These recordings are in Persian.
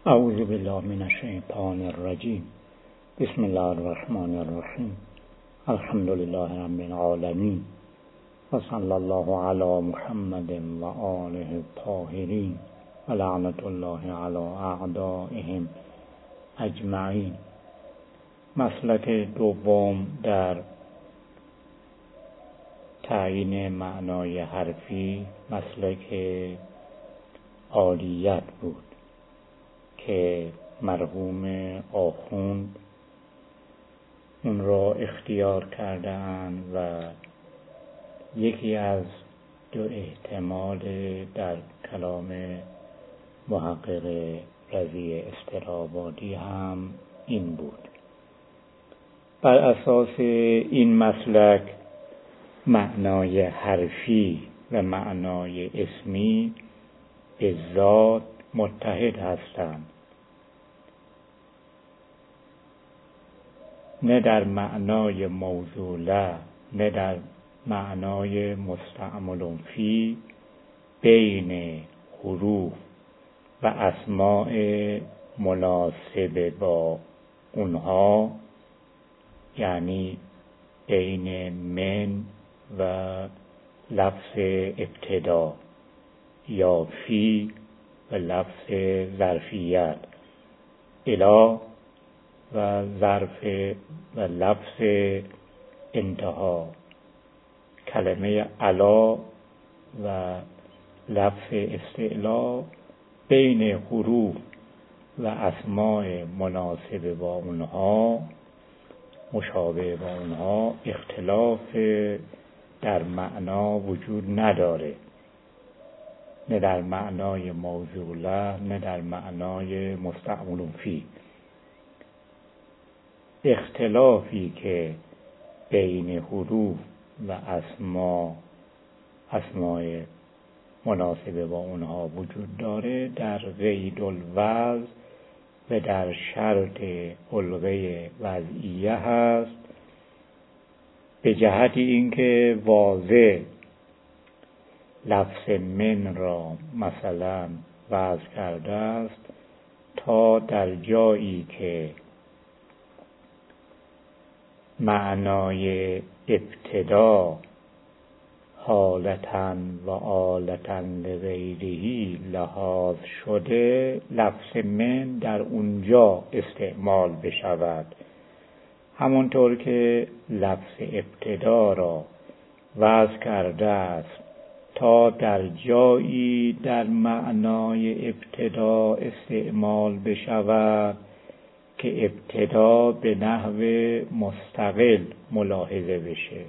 اعوذ بالله من الشیطان الرجیم. بسم الله الرحمن الرحیم. الحمد لله رب العالمین و صلی الله علی محمد و آله الطاهرین و لعنت الله علی اعدائهم اجمعین. مسلک دوم در تعیین معنای حرفی مسلک عالیت بود که مرحوم آخوند اون را اختیار کرده‌اند و یکی از دو احتمال در کلام محقق رضی استرابادی هم این بود. بر اساس این مسلک معنای حرفی و معنای اسمی به ذات متحد هستند، نه در معنای موصوله نه در معنای مستعمل فی بین حروف و اسماء مناسب با اونها، یعنی بین من و لفظ ابتدا یا فی و لفظ ظرفیت، الی و ظرف و لفظ انتها، کلمه علا و لفظ استعلا، بین حروف و اسماء مناسب با اونها مشابه با اونها اختلاف در معنا وجود نداره، نه در معنای موصوله نه در معنای مستعمل فی. اختلافی که بین حروف و اسماء مناسب با اونها وجود داره در قید الوضع و در شرط الغه وضعیه هست، به جهت اینکه واضح لفظ من را مثلا وضع کرده است تا در جایی که معنای ابتدا حالتاً و آلتاً لغیرهی لحاظ شده، لفظ من در اونجا استعمال بشود، همونطور که لفظ ابتدا را وضع کرده است تا در جایی در معنای ابتدا استعمال بشود که ابتدا به نحو مستقل ملاحظه بشه.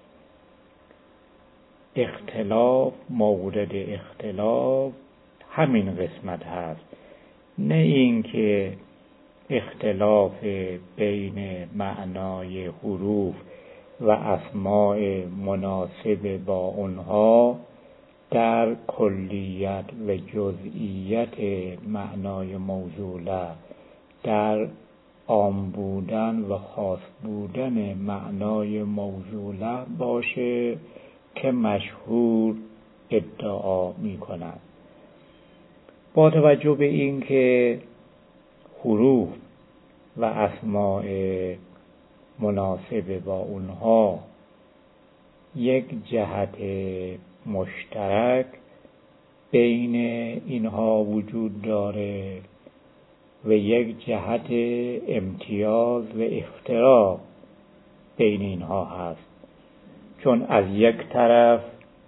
اختلاف، مورد اختلاف همین قسمت هست، نه اینکه اختلاف بین معنای حروف و اسماء مناسب با اونها در کلیت و جزئیت معنای موصوله، در عام بودن و خاص بودن معنای موصوله باشه که مشهور ادعا می کند. با توجه به این که حروف و اسماء مناسب با اونها یک جهت مشترک بین اینها وجود داره و یک جهت امتیاز و افتراق بین اینها هست، چون از یک طرف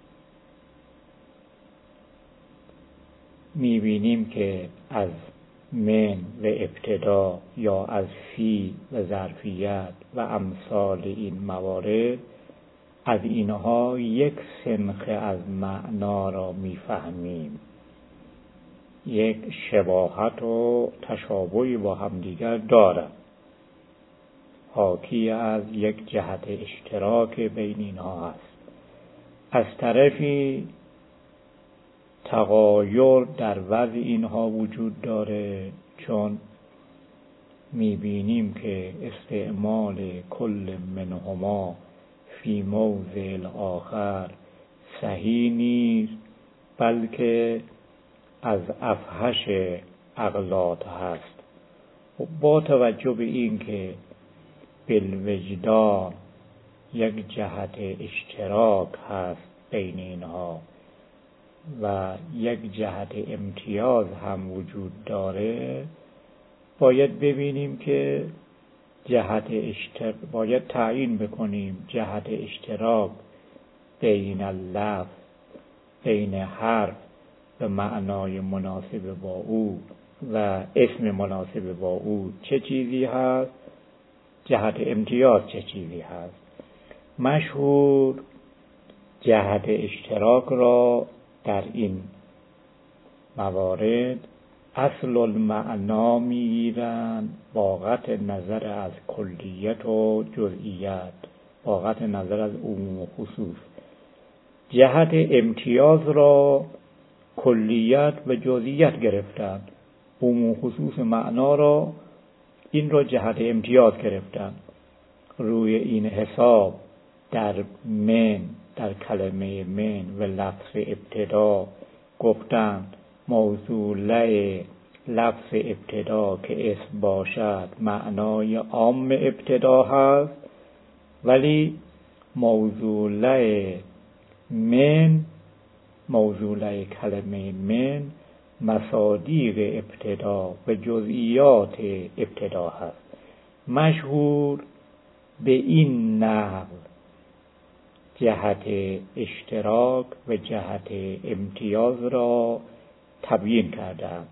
میبینیم که از من و ابتدا یا از فی و ظرفیت و امثال این موارد از اینها یک سنخ از معنا را میفهمیم، یک شباهت و تشابهی با همدیگر دارد، حاکی از یک جهت اشتراک بین اینها است. از طرفی تغایر در وضع اینها وجود داره، چون میبینیم که استعمال کل منهما فی موضع آخر صحیح نیست، بلکه از افحش اغلاط هست. و با توجه به این که بالوجدان یک جهت اشتراک هست بین اینها و یک جهت امتیاز هم وجود داره، باید ببینیم که باید تعیین بکنیم جهت اشتراک بین اللفظ، بین حرف به معنای مناسب با او و اسم مناسب با او چه چیزی هست، جهت امتیاز چه چیزی هست. مشهور جهت اشتراک را در این موارد اصل المعنا میگیرند با قطع نظر از کلیت و جزئیات، با قطع نظر از عموم و خصوص. جهت امتیاز را کلیت و جزئیات گرفتند، عموم و خصوص معنا را این را جهت امتیاز گرفتند. روی این حساب در کلمه من و لفظ ابتدا گفتند موصوله لفظ ابتدا که اسم باشد معنای عام ابتدا هست، ولی موصوله کلمه من مصادیق ابتدا و جزئیات ابتدا هست. مشهور به این نحو جهت اشتراک و جهت امتیاز را تبیین کردند.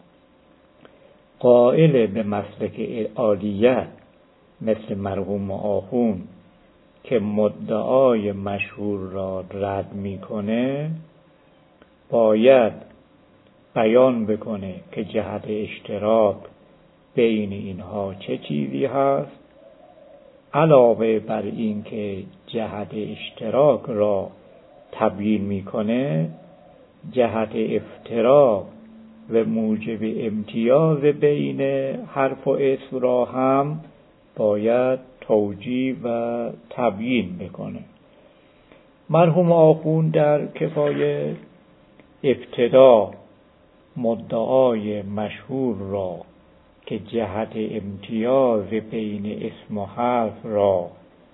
قائل به مسلک عالیه مثل مرحوم آخوند که مدعای مشهور را رد میکنه، باید بیان بکنه که جهت اشتراک بین اینها چه چیزی هست، علاوه بر این که جهت اشتراک را تبیین میکنه، جهت افتراق و موجب امتیاز بین حرف و اسم را هم باید توجیه و تبیین بکنه. مرحوم آخوند در کفایه ابتدا مدعای مشهور را که جهت امتیاز بین اسم و حرف را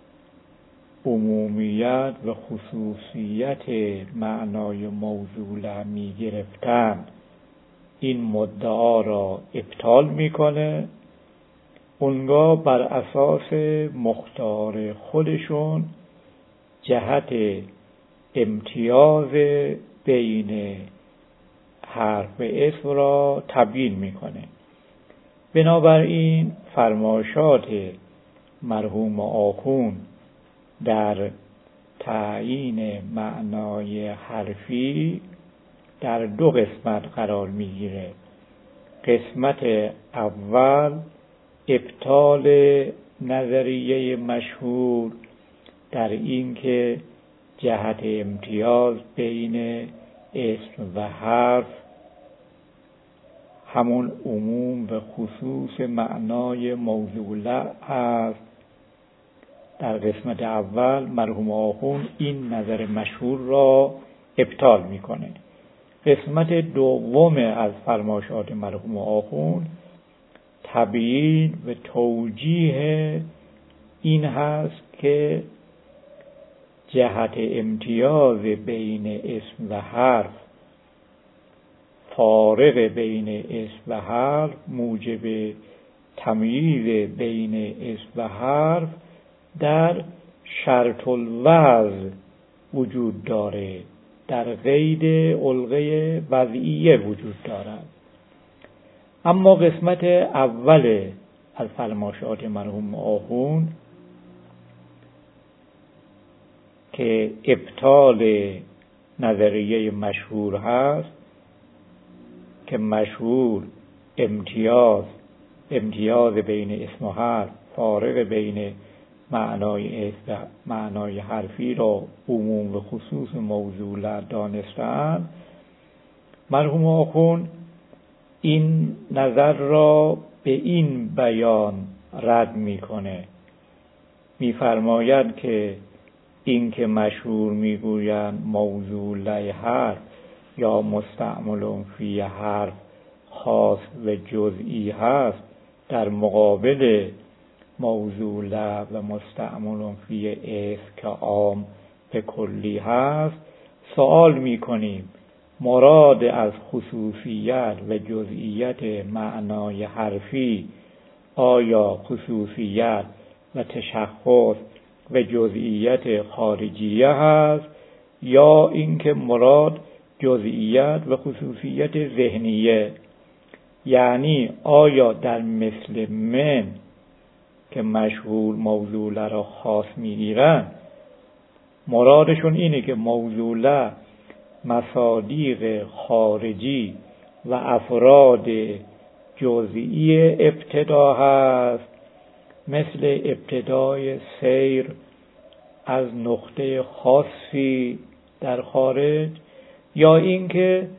عمومیت و خصوصیت معنای موصوله می گرفتند، این مدعا را ابطال میکنه. اونگاه بر اساس مختار خودشون جهت امتیاز بین حرف و اسم را تبیین میکنه. بنابراین فرمایشات مرحوم آخوند در تعیین معنای حرفی در دو قسمت قرار میگیره. قسمت اول ابطال نظریه مشهور در این که جهت امتیاز بین اسم و حرف همون عموم و خصوص معنای موصوله است. در قسمت اول مرحوم آخوند این نظر مشهور را ابطال میکنه. قسمت دوم از فرمایشات مرحوم آخوند تبیین و توجیه این هست که جهت امتیاز بین اسم و حرف فارق بین اسم و حرف موجب تمییز بین اسم و حرف در شرط الوضع وجود داره، در قید علقه وضعیه وجود دارد. اما قسمت اول از فرمایشات مرحوم آخوند که ابطال نظریه مشهور هست که مشهور امتیاز بین اسم و حرف فارق بین معنای حرفی را عموم و خصوص موصوله دانستند، مرحوم آخوند این نظر را به این بیان رد میکنه. میفرماید که این که مشهور میگویند موصوله حرف یا مستعمل فی حرف خاص و جزئی هست در مقابل موضوع و مستعمل فی است که عام به کلی هست، سوال میکنیم مراد از خصوصیت و جزئیت معنای حرفی آیا خصوصیت و تشخص و جزئیت خارجیه هست یا اینکه مراد جزئیت و خصوصیت ذهنیه؟ یعنی آیا در مثل من که مشهور موضوع را خاص میگیرن مرادشون اینه که موضوع مصادیق خارجی و افراد جزئی ابتدا هست، مثل ابتدای سیر از نقطه خاصی در خارج، یا اینکه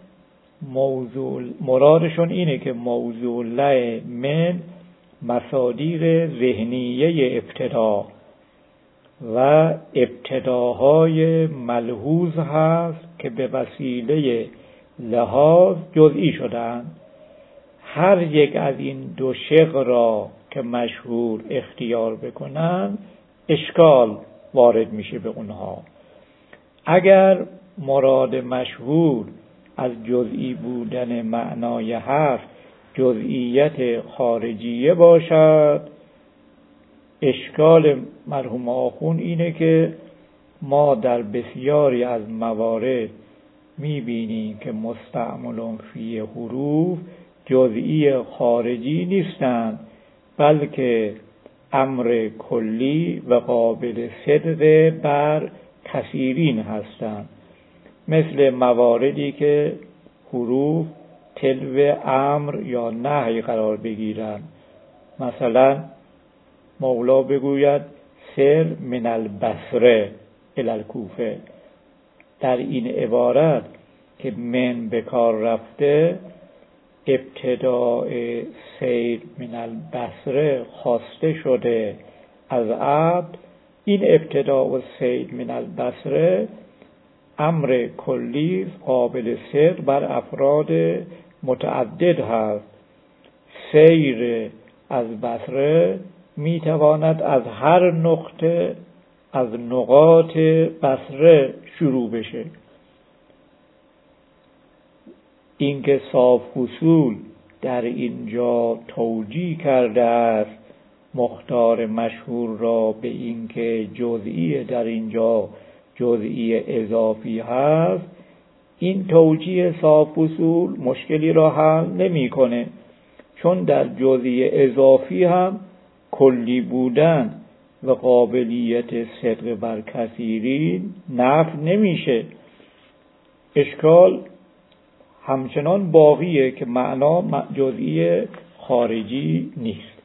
مرادشون اینه که موضوع من مصادیق ذهنیه ابتدا و ابتداهای ملحوظ هست که به وسیله لحاظ جزئی شدن. هر یک از این دو شق را که مشهور اختیار بکنن اشکال وارد میشه به اونها. اگر مراد مشهور از جزئی بودن معنای حرف جزئیت خارجیه باشد، اشکال مرحوم آخوند اینه که ما در بسیاری از موارد میبینیم که مستعمل فی حروف جزئی خارجی نیستند، بلکه امر کلی و قابل صدق بر کثیرین هستند، مثل مواردی که حروف تلو امر یا نهی قرار بگیرند. مثلا مولا بگوید سر من البصره الی الکوفه، در این عبارت که من به کار رفته ابتداء سیر من البصره خواسته شده از عبد، این ابتداء سیر من البصره امر کلی قابل صدق بر افراد متعدد هست. سیر از بصره میتواند از هر نقطه از نقاط بصره شروع بشه. اینکه صاحب اصول در اینجا توجیه کرده است مختار مشهور را به اینکه جزئی در اینجا جزئی اضافی هست، این توجیه صاحب اصول مشکلی را حل نمی‌کنه، چون در جزئی اضافی هم کلی بودن و قابلیت صدق بر کثیرین نفی نمیشه. اشکال همچنان باقیه که معنا جزئی خارجی نیست.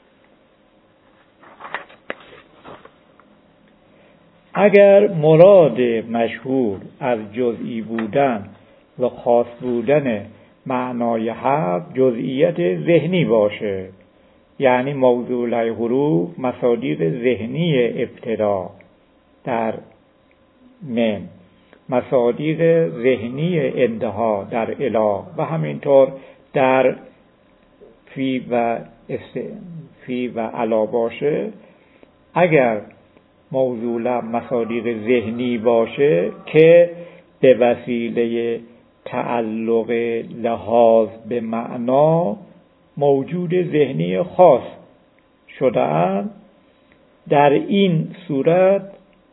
اگر مراد مشهور از جزئی بودن و خاص بودن معنای حرف جزئیت ذهنی باشه، یعنی موضوع حروف مصادیق ذهنی ابتدا در من، مصادیق ذهنی انتها در اله و همینطور در فی و علا باشه، اگر موضوع مصادیق ذهنی باشه که به وسیله تعلق لحاظ به معنا موجود ذهنی خاص شده‌اند، در این صورت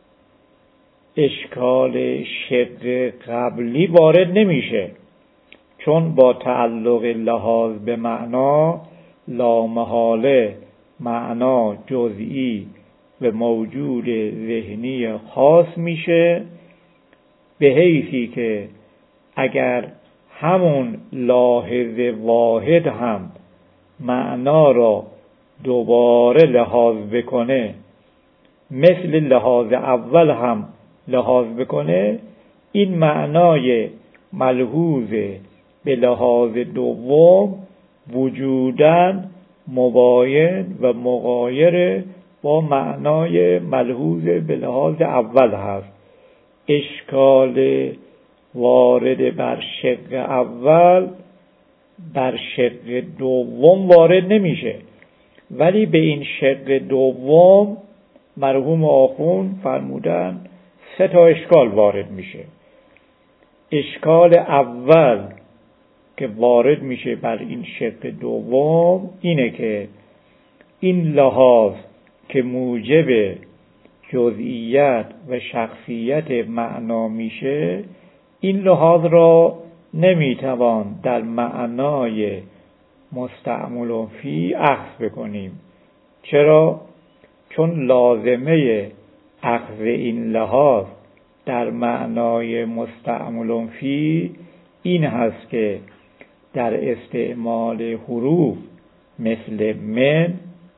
اشکال شق قبلی وارد نمیشه، چون با تعلق لحاظ به معنا لامحاله معنا جزئی و موجود ذهنی خاص میشه، به حیثی که اگر همون لاحظ واحد هم معنا را دوباره لحاظ بکنه، مثل لحاظ اول هم لحاظ بکنه، این معنای ملحوظ به لحاظ دوم وجوداً مباین و مغایر با معنای ملحوظ به لحاظ اول هست. اشکال وارد بر شق اول بر شق دوم وارد نمیشه، ولی به این شق دوم مرحوم آخوند فرمودن 3 اشکال وارد میشه. اشکال اول که وارد میشه بر این شق دوم اینه که این لحاظ که موجب جزئیت و شخصیت معنا میشه، این لحاظ را نمیتوان در معنای مستعمل فی اخذ بکنیم. چرا؟ چون لازمه اخذ این لحاظ در معنای مستعمل فی این هست که در استعمال حروف مثل من،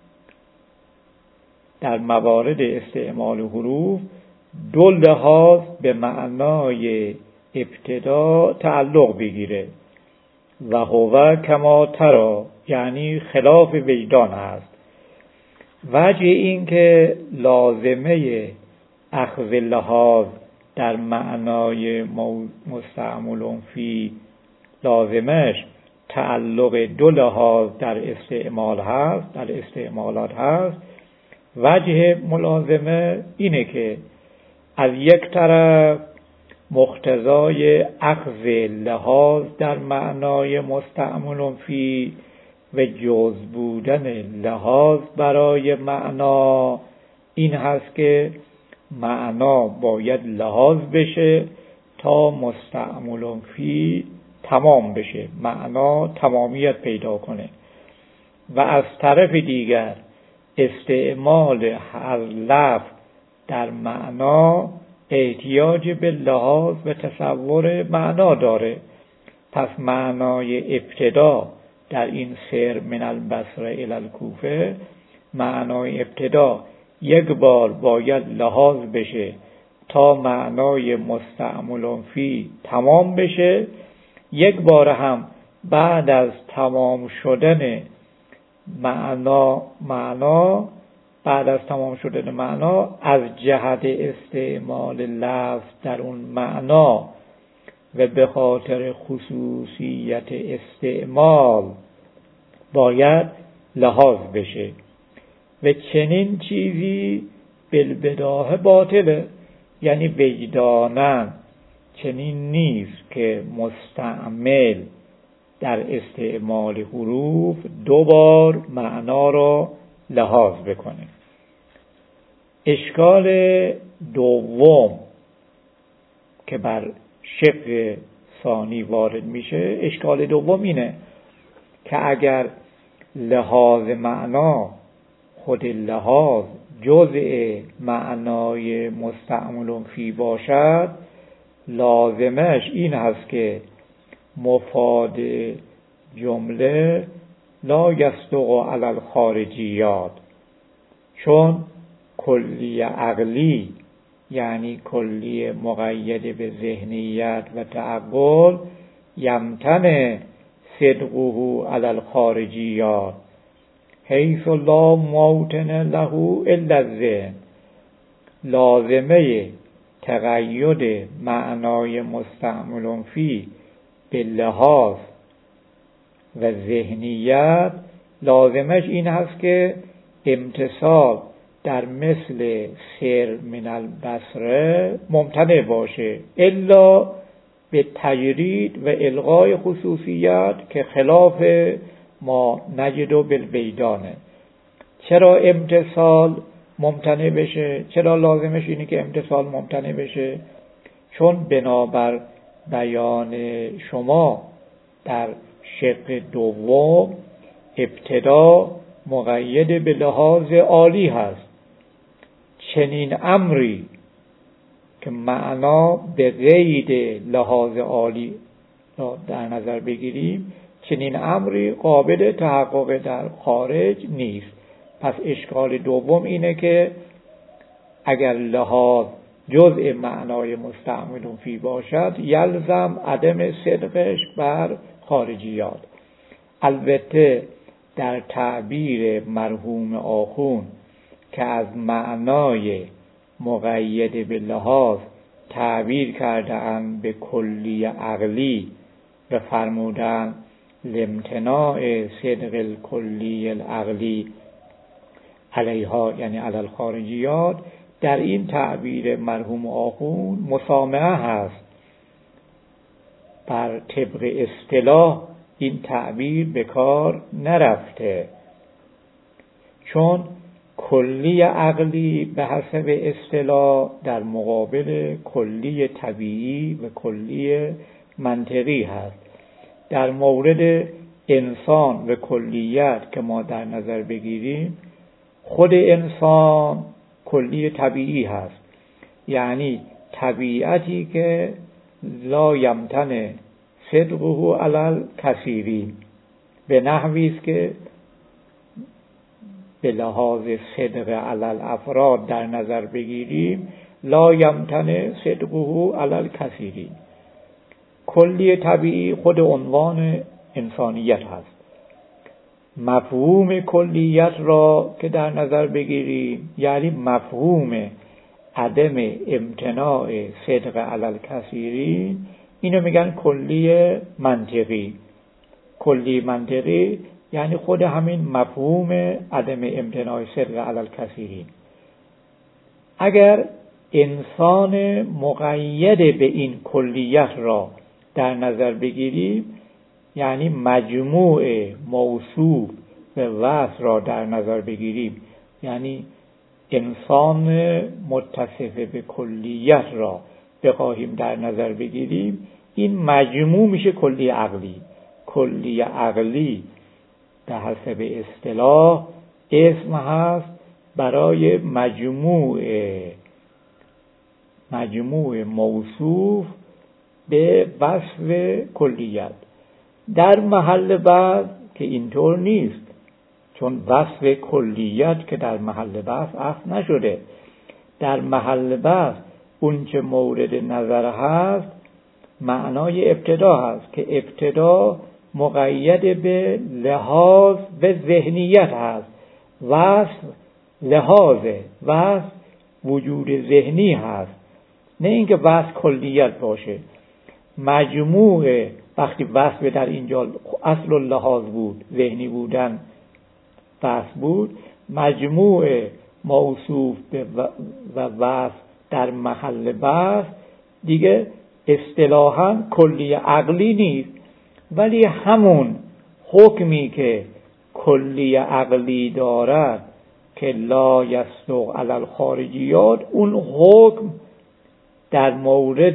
در موارد استعمال حروف 2 لحاظ به معنای ابتدا تعلق بگیره و هو کما تری، یعنی خلاف وجدان است. وجه این که لازمه اخذ لحاظ در معنای مستعمل فی لازمش تعلق 2 لحاظ در استعمال هست، در استعمالات هست. وجه ملازمه اینه که از یک طرف مقتضای اخذ لحاظ در معنای مستعمل فی و جز بودن لحاظ برای معنا این هست که معنا باید لحاظ بشه تا مستعمل فی تمام بشه، معنا تمامیت پیدا کنه. و از طرف دیگر استعمال هر لفظ در معنا احتیاج به لحاظ و تصور معنا داره. پس معنای ابتدا در این سیر من البصره الی الکوفه، معنای ابتدا یک بار باید لحاظ بشه تا معنای مستعمل فی تمام بشه، یک بار هم بعد از تمام شدن معنا بعد از تمام شدن معنا از جهت استعمال لفظ در اون معنا و به خاطر خصوصیت استعمال باید لحاظ بشه. و چنین چیزی بالبداهه باطله، یعنی وجداناً چنین نیست که مستعمل در استعمال حروف 2 بار معنا را لحاظ بکنه. اشکال دوم که بر شق ثانی وارد میشه، اشکال دوم اینه که اگر لحاظ معنا خود لحاظ جزء معنای مستعمل فی باشد، لازمش این هست که مفاد جمله لا یصدق علی الخارجیات، چون کلی عقلی یعنی کلی مقید به ذهنیت و تعقل یمتنع صدقه علی الخارجیات حیث لا موطن له الا الذهن. لازمه تقید معنای مستعمل فی به لحاظ و ذهنیت لازمش این هست که امتصال در مثل سیر من البصره ممتنع باشه، الا به تجرید و الغای خصوصیت که خلاف ما نجد بالوجدانه. چرا امتصال ممتنع بشه؟ چرا لازمش اینه که امتصال ممتنع بشه؟ چون بنابر بیان شما در شق دوم ابتدا مقید به لحاظ عالی هست. چنین امری که معنا به قید لحاظ عالی را در نظر بگیریم، چنین امری قابل تحقق در خارج نیست. پس اشکال دوم اینه که اگر لحاظ جزء معنای مستعمل فی باشد، یلزم عدم صدقش بر خارجیات. البته در تعبیر مرحوم آخوند که از معنای مقید به لحاظ تعبیر کرده اند به کلی عقلی و فرمودند لامتناع صدق الکلی العقلی علیها یعنی علی الخارجیات، در این تعبیر مرحوم آخوند مسامحه هست. بر طبق اصطلاح این تعبیر به کار نرفته، چون کلی عقلی به حسب اصطلاح در مقابل کلی طبیعی و کلی منطقی هست. در مورد انسان و کلیت که ما در نظر بگیریم، خود انسان کلی طبیعی هست، یعنی طبیعتی که لا یمتنع صدقه علی الکثیرین، به نحوی است که به لحاظ صدق علی الافراد در نظر بگیریم، لا یمتنع صدقه علی الکثیرین. کلی طبیعی خود عنوان انسانیت هست. مفهوم کلیت را که در نظر بگیریم، یعنی مفهوم عدم امتناع صدق علی الکثیرین، اینو میگن کلی منطقی. کلی منطقی یعنی خود همین مفهوم عدم امتناع صدق علی الکثیرین. اگر انسان مقید به این کلیت را در نظر بگیریم، یعنی مجموع موصوف و وصف را در نظر بگیریم، یعنی انسان متصف به کلیت را بخواهیم در نظر بگیریم، این مجموع میشه کلی عقلی. کلی عقلی به حسب اصطلاح اسم هست برای مجموع موصوف به وصف کلیت. در محل بحث که اینطور نیست، چون وصف کلیت که در محل بحث اخذ نشده. در محل بحث اون چه مورد نظر هست معنای ابتدا هست که ابتدا مقید به لحاظ و ذهنیت هست. وصف لحاظه، وصف وجود ذهنی هست، نه اینکه وصف کلیت باشه. مجموع وقتی وصف در اینجا اصل لحاظ بود، ذهنی بودن وصف بود، مجموع موصوف و وصف در محل بحث دیگه اصطلاحاً کلی عقلی نیست، ولی همون حکمی که کلی عقلی دارد که لا یصدق علی الخارجیات، اون حکم در مورد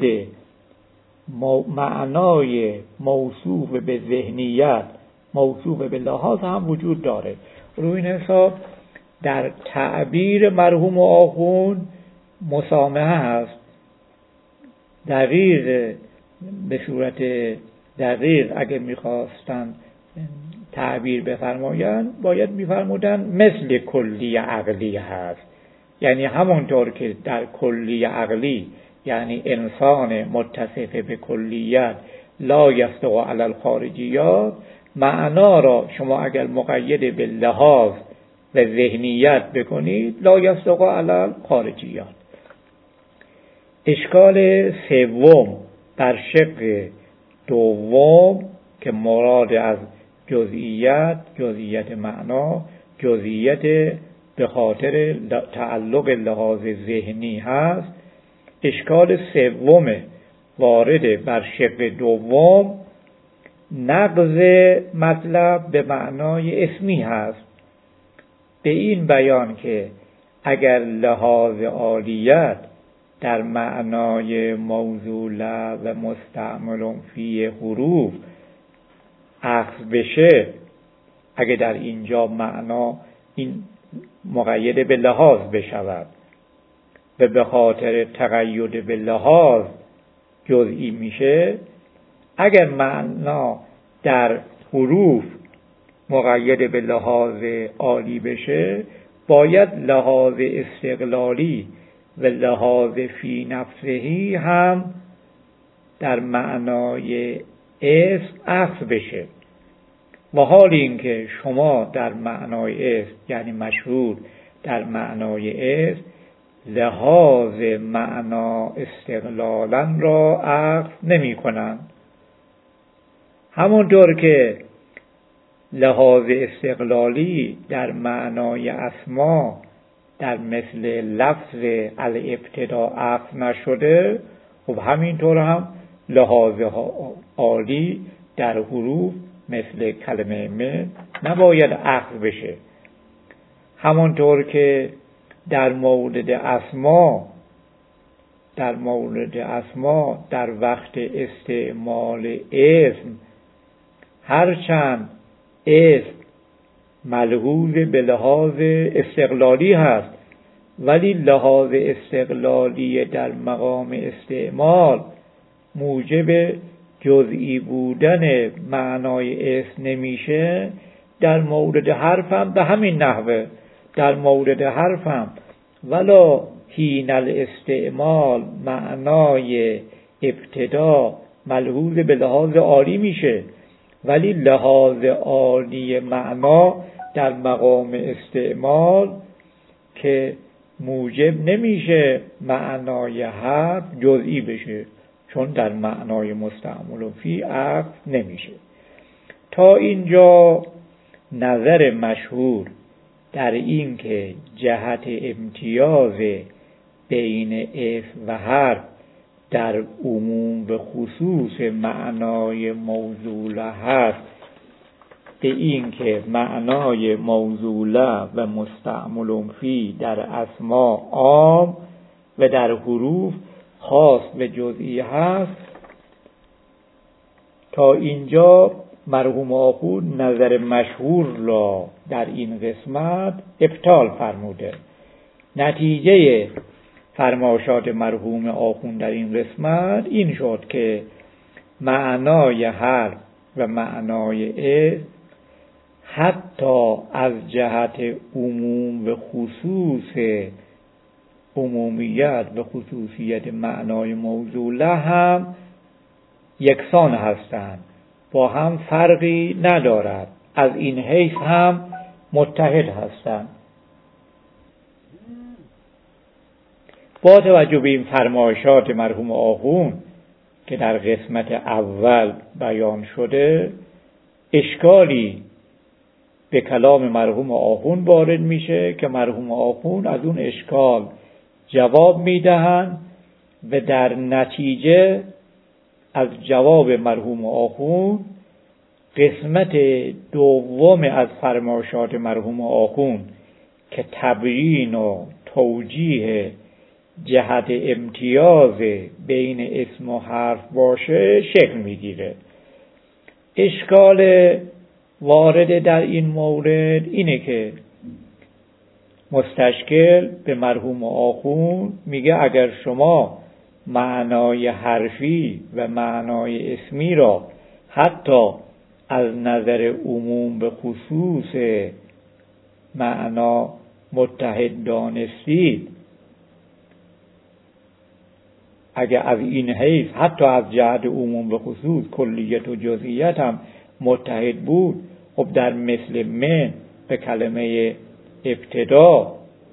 معنای موصوف به ذهنیت، موصوف به لحاظ هم وجود داره. روی این حساب در تعبیر مرحوم آخوند مسامحه هست. دقیق، به صورت دقیق اگه میخواستن تعبیر بفرمایند باید میفرمودن مثل کلی عقلی هست، یعنی همونطور که در کلی عقلی یعنی انسان متصف به کلیت لا یصدق علی الخارجیات، معنا را شما اگر مقید به لحاظ و ذهنیت بکنید لا یصدق علی الخارجیات. اشکال سوم در شق دوم که مراد از جزئیت معنا، جزئیت به خاطر تعلق لحاظ ذهنی هست. اشکال سوم وارد بر شق دوم نقض مطلب به معنای اسمی هست، به این بیان که اگر لحاظ عالیت در معنای موصوله و مستعمل فی حروف اخذ بشه، اگه در اینجا معنا این مقید به لحاظ بشود و به خاطر تقید به لحاظ جزئی میشه، اگر معنا در حروف مقید به لحاظ عالی بشه، باید لحاظ استقلالی و لحاظ فی نفسهی هم در معنای اسم اخذ بشه. و حال این که شما در معنای اسم یعنی مشهور در معنای اسم لحاظ معنا استقلالا را اخذ نمی کنند، همونطور که لحاظ استقلالی در معنای اسما در مثل لفظ الابتدا عطف نشده، خب همینطور هم لحاظ عالی در حروف مثل کلمه من نباید عطف بشه. همانطور که در مورد اسما در وقت استعمال اسم هرچند اسم ملحوظ به لحاظ استقلالی هست، ولی لحاظ استقلالی در مقام استعمال موجب جزئی بودن معنای اسم نمیشه. در مورد حرفم به همین نحوه، در مورد حرفم ولا حین الاستعمال معنای ابتدا ملحوظ به لحاظ عالی میشه، ولی لحاظ عالی معنا در مقام استعمال که موجب نمیشه معنای حرف جزئی بشه، چون در معنای مستعمل فی عطف نمیشه. تا اینجا نظر مشهور در این که جهت امتیاز بین اسم و حرف در عموم و خصوص معنای موصوله هست، به این که معنای موصوله و مستعمل فی در اسما عام و در حروف خاص و جزئی هست. تا اینجا مرحوم آخوند نظر مشهور را در این قسمت ابطال فرموده. نتیجه فرمایشات مرحوم آخوند در این قسمت این شد که معنای حرف و معنای اسم حتی از جهت عموم و خصوص عمومیت و خصوصیت معنای موصوله هم یکسان هستند، با هم فرقی ندارد، از این حیث هم متحد هستند. با توجه به این فرمایشات مرحوم آخوند که در قسمت اول بیان شده، اشکالی به کلام مرحوم آخوند وارد میشه که مرحوم آخوند از اون اشکال جواب میدهند و در نتیجه از جواب مرحوم آخوند قسمت دوم از فرمایشات مرحوم آخوند که تبیین و توجیه جهت امتیاز بین اسم و حرف باشه شکل میگیره. اشکال وارد در این مورد اینه که مستشکل به مرحوم آخوند میگه اگر شما معنای حرفی و معنای اسمی را حتی از نظر عموم به خصوص معنا متحد دانستید، اگر از این حیث حتی از جهت عموم به خصوص کلیت و جزئیت هم متحد بود، خب در مثل من به کلمه ابتدا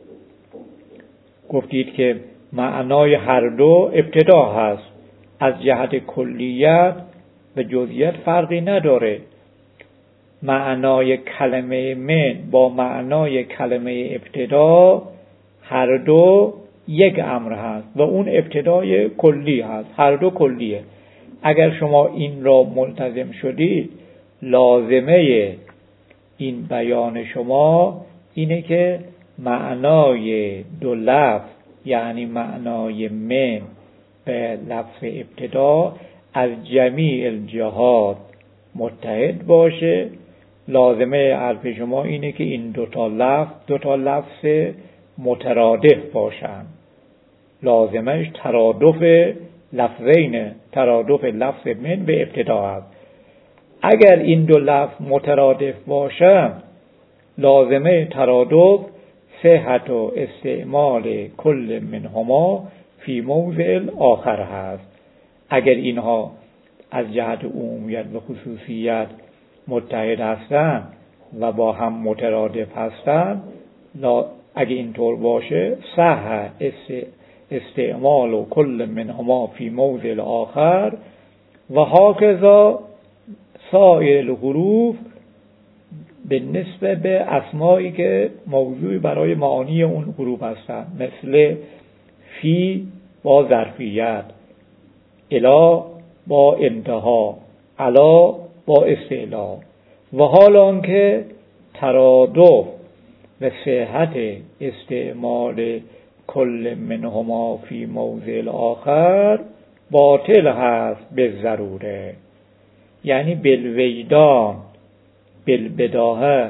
گفتید که معنای هر دو ابتدا هست، از جهت کلیت و جزئیت فرقی نداره. معنای کلمه من با معنای کلمه ابتدا هر دو یک امر هست و اون ابتدای کلی هست، هر دو کلیه. اگر شما این را ملتزم شدید، لازمه این بیان شما اینه که معنای دو لفظ، یعنی معنای من به لفظ ابتدا، از جمیع الجهات متحد باشه. لازمه حرف شما اینه که این دو تا لفظ مترادف باشن. لازمش ترادف لفظین، ترادف لفظ من به ابتدا هست. اگر این دو لفظ مترادف باشن، لازمه ترادف صحت و استعمال کل منهما فی موضع آخر هست. اگر اینها از جهت عمومیت و خصوصیت متحد هستند و با هم مترادف هستند، اگر اینطور باشه صح استعمال و کل منهما فی موضع آخر و هاکذا سایر الحروف به نسبت به اسمایی که موضوعی برای معانی اون حروف هستند، مثل فی با ظرفیت، الا با انتها، علا با استعلا، و حال آنکه ترادف و صحت استعمال کل منهما فی موضع آخر باطل هست به ضروره، یعنی بالوجدان بالبداهه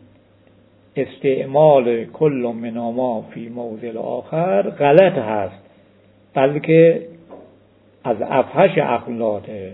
استعمال کل منهما فی موضع آخر غلط هست، بلکه از افحش اخلاقه.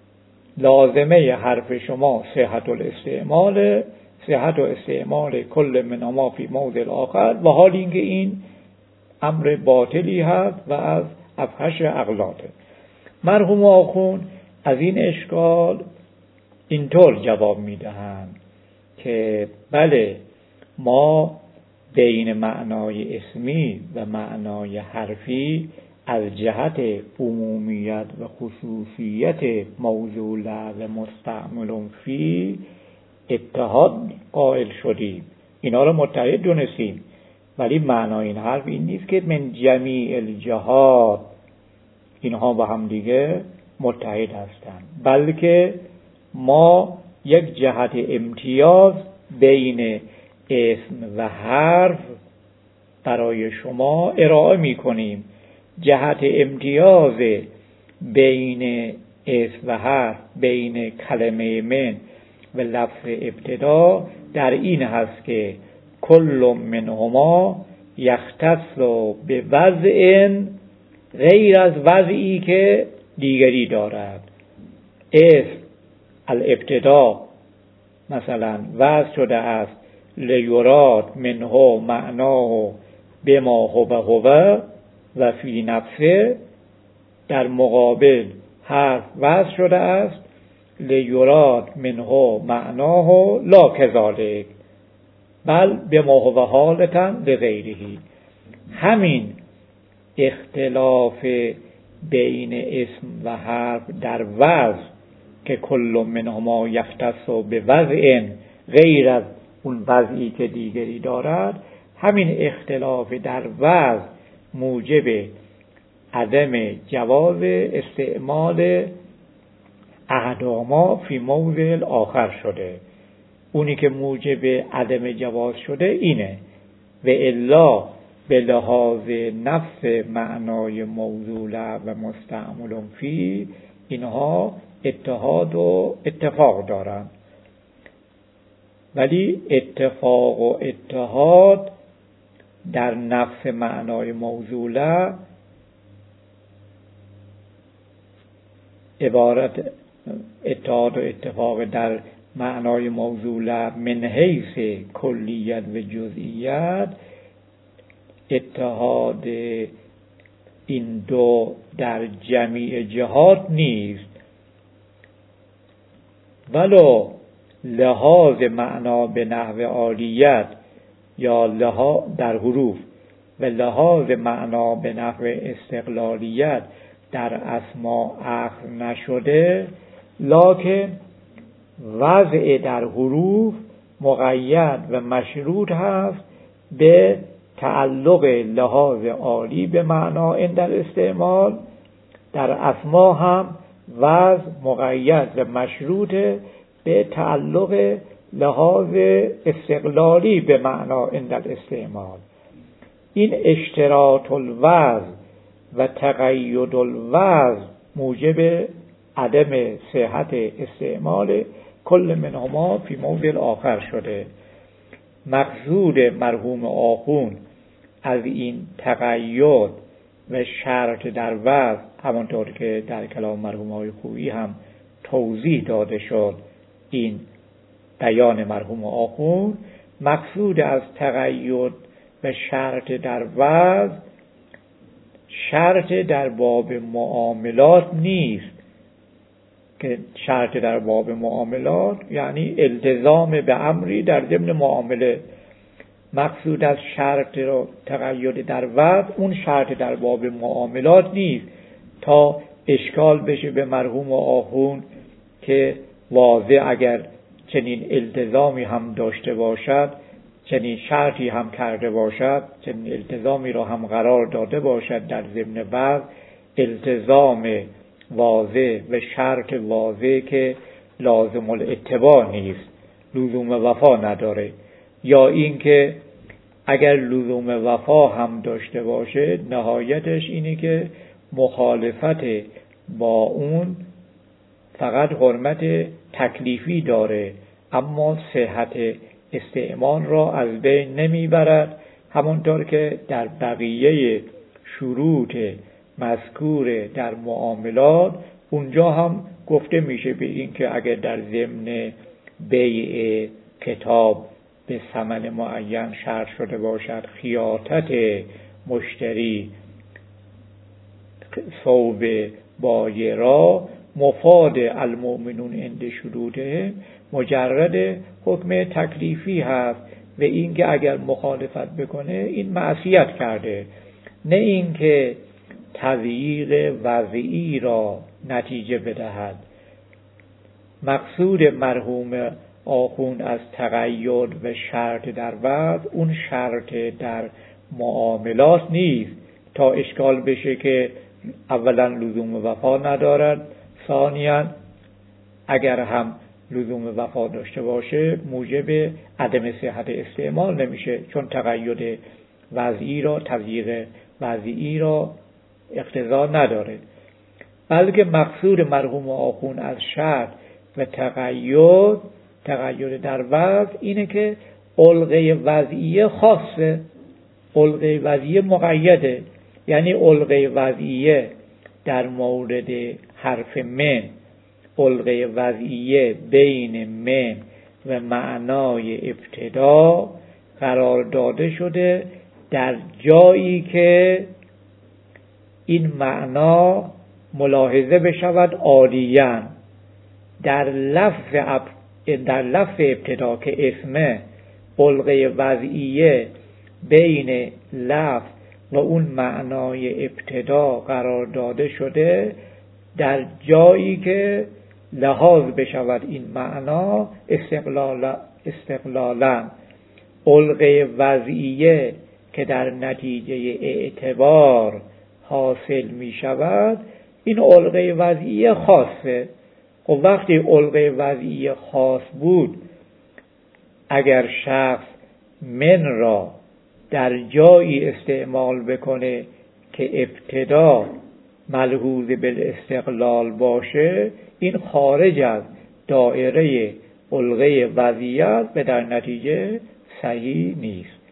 لازمه حرف شما صحت الاستعمال، صحت و استعمال کل منهما فی موضع آخر، و حال اینکه این امر باطلی هست و از افحش اغلاطه. مرحوم آخوند از این اشکال اینطور جواب میدهند که بله، ما بین معنای اسمی و معنای حرفی از جهت عمومیت و خصوصیت موصول و مستعمل فی اتحاد قائل شدیم، اینا رو متحد دونستیم، ولی معنای این حرف این نیست که من جمیع الجهات اینها با هم دیگه متحد هستند، بلکه ما یک جهت امتیاز بین اسم و حرف برای شما ارائه می کنیم. جهت امتیاز بین اسم و حرف، بین کلمه من و لفظ ابتدا در این هست که کل منهما یختص به وضع غیر از وضعی که دیگری دارد. اسم الابتدا مثلا وضع شده است لیراد منه معناه بما هو و فی نفسه، در مقابل حرف وضع شده است لیراد منه معناه لا کذالک بل بما هو حالتاً لغیرهی. همین اختلاف بین اسم و حرف در وضع که کل منهما یختص به وضع غیر از اون وضعی که دیگری دارد، همین اختلاف در وضع موجب عدم جواز استعمال احداما فی موضع آخر شده. اونی که موجب عدم جواز شده اینه، و الا به لحاظ نفس معنای موصول و مستعمل فی اینها اتحاد و اتفاق دارند، ولی اتفاق و اتحاد در نفس معنای موصوله عبارت اتحاد و اتفاق در معنای موصوله من حیث کلیت و جزئیت، اتحاد این دو در جمیع جهات نیست، ولو لحاظ معنا به نحو عالیت یا در حروف و لحاظ معنا به نحو استقلالیت در اسما اخذ نشده، لکن وضع در حروف مقید و مشروط هست به تعلق لحاظ عالی به معنا عند الاستعمال. در اسما هم وضع مقید و مشروط به تعلق لحاظ استقلالی به معنا عند الاستعمال. این اشتراط الوضع و تقید الوضع موجب عدم صحت استعمال کل منهما فی موضع آخر شده. مقصود مرحوم آخوند از این تقید و شرط در وضع، همانطور که در کلام مرحوم آقای خویی هم توضیح داده شد، این بیان مرحوم آخوند، مقصود از تقید و شرط در وضع شرط در باب معاملات نیست، که شرط در باب معاملات یعنی التزام به امری در ضمن معامله. مقصود از شرط و تقید در وضع اون شرط در باب معاملات نیست، تا اشکال بشه به مرحوم آخوند که واضح اگر چنین التزامی هم داشته باشد، چنین شرطی هم کرده باشد، چنین التزامی را هم قرار داده باشد در ضمن وضع، التزام واضح و شرط واضح که لازم الاتباع نیست، لزوم وفا نداره، یا اینکه اگر لزوم وفا هم داشته باشه نهایتش اینه که مخالفت با اون فقط حرمت تکلیفی داره اما صحت استعمال را از بین نمیبرد، همونطور که در بقیه شروط مذکور در معاملات اونجا هم گفته میشه به این که اگر در ضمن بیع کتاب به ثمن معین شرط شده باشد خیاطت مشتری ثوب بایع را، مفاد المؤمنون عند شروطه مجرد حکم تکلیفی هست و این که اگر مخالفت بکنه این معصیت کرده، نه اینکه تضییق وضعی را نتیجه بدهد. مقصود مرحوم آخوند از تقید و شرط در وضع اون شرط در معاملات نیست تا اشکال بشه که اولا لزوم وفا ندارد، ثانیاً اگر هم لزوم وفا داشته باشه موجب عدم صحت استعمال نمیشه، چون تقید وضعی را تضییق وضعی را اقتضا نداره. بلکه مقصود مرحوم آخوند از شرط و تقید در وضع اینه که علقه وضعیه خاصه، علقه وضعیه مقیده، یعنی علقه وضعیه در مورد حرف من، علقه وضعیه بین من و معنای ابتدا قرار داده شده در جایی که این معنا ملاحظه بشود عالیاً. در لفظ ابتدا که اسمه علقه وضعیه بین لفظ و اون معنای ابتدا قرار داده شده در جایی که لحاظ بشود این معنا استقلالا علقه وضعیه که در نتیجه اعتبار حاصل می شود این علقه وضعیه خاصه. و وقتی علقه وضعیه خاص بود اگر شخص من را در جایی استعمال بکنه که ابتدا ملحوظ بالاستقلال باشه این خارج از دایره علقه وضعیت و در نتیجه صحیح نیست.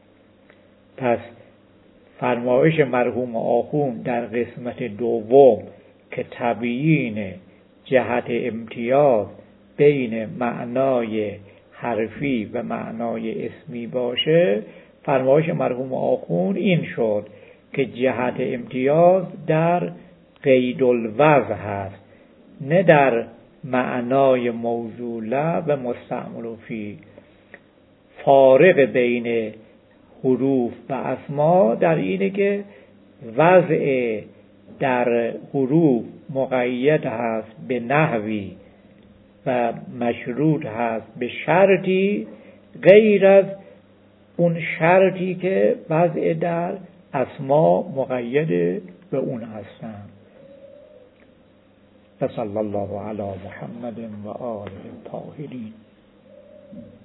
پس فرمایش مرحوم آخوند در قسمت دوم که تبیین جهت امتیاز بین معنای حرفی و معنای اسمی باشه، فرمایش مرحوم آخوند این شد که جهت امتیاز در قید الوضع هست، نه در معنای موصوله و مستعمل فی. فارق بین حروف و اسما در اینه که وضع در حروف مقید هست به نحوی و مشروط هست به شرطی غیر از اون شرطی که وضع در اسما مقید به اون هستند. صلی الله علی محمد و آله الطاهرین.